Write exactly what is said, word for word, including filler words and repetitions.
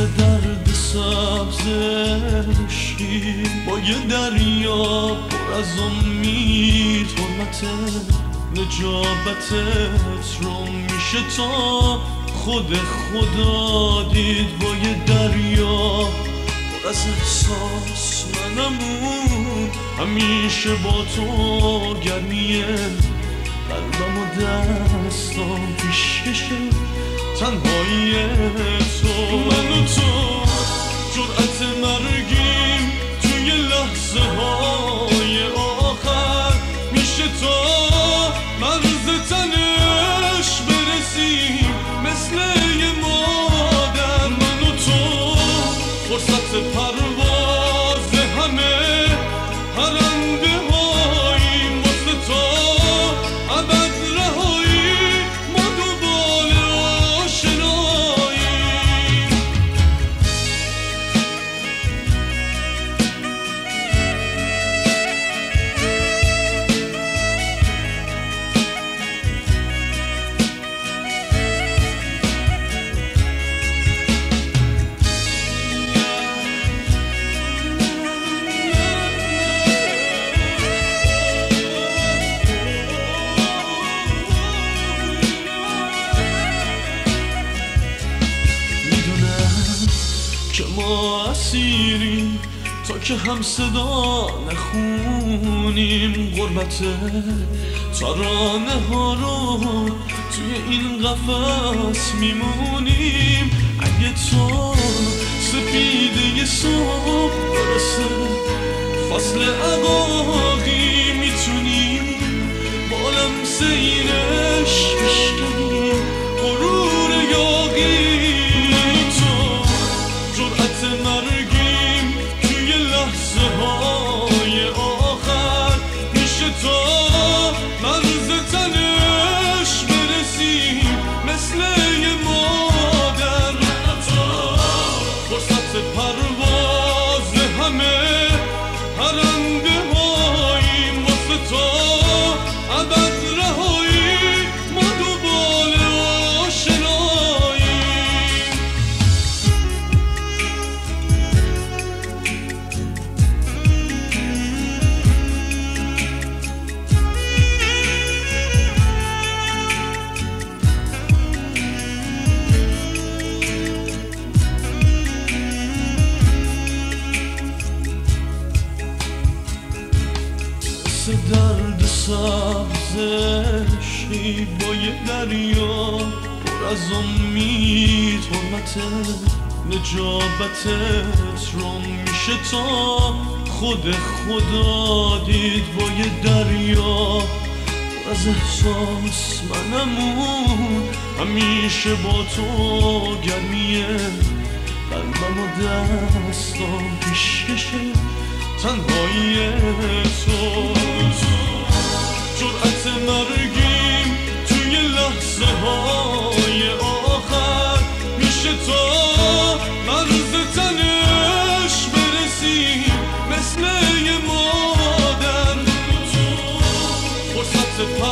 مثل درد سبز عشقی با یه دریا پر از امید، حرمتت نجابتت رو میشه تا خود خدا دید. با یه دریا پر از احساس منمون، همیشه با تو گرمیه قلبم و دستام پیشکشه تنهایی تو. من و تو جرأت مرگیم توی لحظه های آخر، میشه تا مرز تنش برسیم مثل یه مادر. من و تو فرصت پرواز همه پرنده هاییم، واسه تا ابد رهایی ما دوباره آشناییم. که ما اسیریم تا که هم صدا نخونیم، غربت ترانه ها رو توی این قفس میمونیم. اگه تو سپیده صبح برسه فصل عقاقی، میتونیم با لمس اینش بشکنیم غرور یاقی. مرگیم توی لحظه های آخر، میشه تا مرز تنش برسیم مثل یه مادر. فرصت پرواز همه پرنده هاییم، واسه تا ابد رهایی ما دوباره آشناییم. مثل درد سبز عشقی با یه دریا پر از امید، حرمتت نجابتت رو میشه تا خود خدا دید. با یه دریا پر از احساس منمون، همیشه با تو گرمیه قلبم و دستام پیشکشه تنهایی تو. جرأت مرگیم توی لحظه های آخر، میشه تا مرز تنش برسیم مثل یه مادر. فرصت